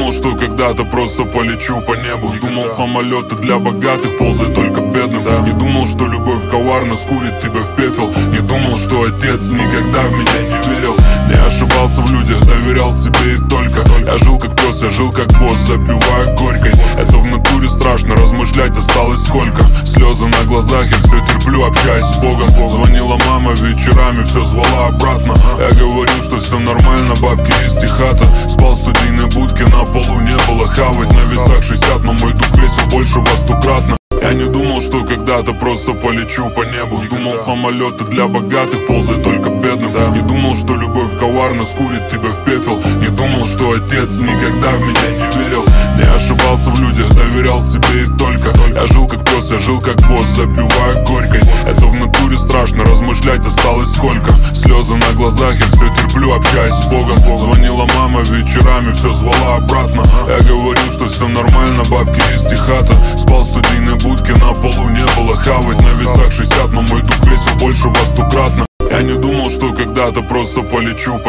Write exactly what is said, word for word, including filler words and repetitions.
думал, что когда-то просто полечу по небу. Никогда. Думал, самолеты для богатых ползают только бедным, да. Не думал, что любовь коварно скурит тебя в пепел. Не думал, что отец никогда в меня не верил. Не ошибался в людях, доверял себе и только. Я жил как пес, я жил как босс, запивая горькой. Это в натуре страшно, размышлять осталось сколько. Слезы на глазах, я все терплю, общаюсь с Богом. Звонила мама вечерами, все звала обратно. Я говорил, что все нормально, бабки есть и хата. Спал в студийной будке, на полу не было хавать. На весах шестьдесят, но мой дух весил больше вас стократно. Я не думал, что когда-то просто полечу по небу. Никогда. Думал, самолеты для богатых ползают только бедным, да. Не думал, что любовь коварно скурит тебя в пепел. Не думал, что отец никогда в меня не верил. Не ошибался в людях, доверял себе и только. Я жил как пес, я жил как босс, запивая горькой. Это в натуре страшно, размышлять осталось сколько. Слезы на глазах, я все терплю, общаюсь с Богом. Звонила мама вечерами, все звала обратно. Я говорил, что все нормально, бабки есть и хата. Спал в студийной будке, на полу не было хавать. На весах шестьдесят, но мой дух весил больше вас стократно. Я не думал, что когда-то просто полечу по